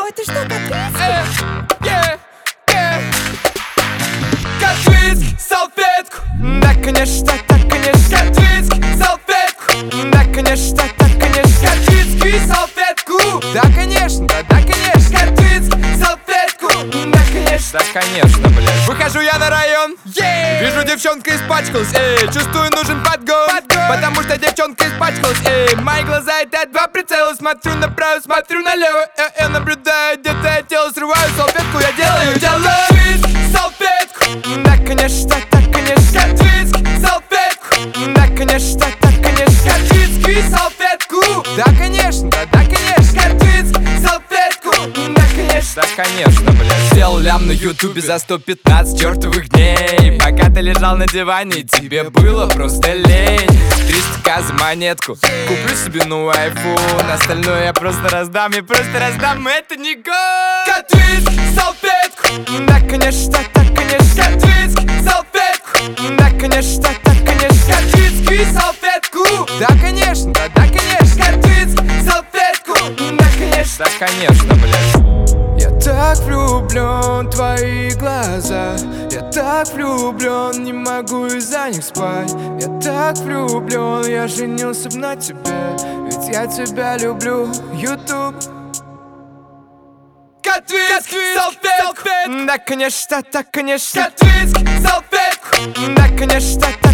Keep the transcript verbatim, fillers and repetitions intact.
Ой, ты что, Катвицкий? Э, yeah, yeah. Катвицкий, салфетку. Да, конечно, так, конечно. Катвицкий, салфетку. Да, конечно, так, конечно. Катвицкий, салфетку. Да, конечно, да, да, конечно. Катвицкий, салфетку. Да, конечно, да, конечно, блядь. Выхожу я на район, yeah. Вижу, девчонка испачкалась, эй. Чувствую, нужен подгон, подгон. Потому что девчонка испачкалась, эй. Мои глаза это два прицела. Смотрю направо, смотрю налево. Я, я наблюдаю, где-то я тело срываю. Салфетку я делаю, делаю. Катвицкий, салфетку. Да, конечно, так, конечно. Катвицкий, салфетку. Да, конечно, так, конечно. Катвицкий, салфетку. Да, конечно, да, да, конечно. Катвицкий, салфетку. Да, конечно, да, конечно, блядь. Сделал лям на ютубе за сто пятнадцать чертовых дней. Пока ты лежал на диване, тебе было просто лень. триста ка за монетку. Куплю себе новый айфон. Остальное я просто раздам, я просто раздам. Это не год. Катвицкий, салфетку. Да, конечно, так, конечно. Катвицкий, салфетку. Да, конечно, так, конечно. Катвицкий, салфетку. Да, конечно, да, да, конечно. Катвицкий, салфетку. Да, конечно, да, конечно, блядь. Я так влюблен в твои глаза. Я так влюблен, не могу из-за них спать. Я так влюблен, я женился б на тебе. Ведь я тебя люблю, YouTube. Катвицкий, салфетку. Да, конечно, так, конечно. Катвицкий, салфетку. Да, конечно, так.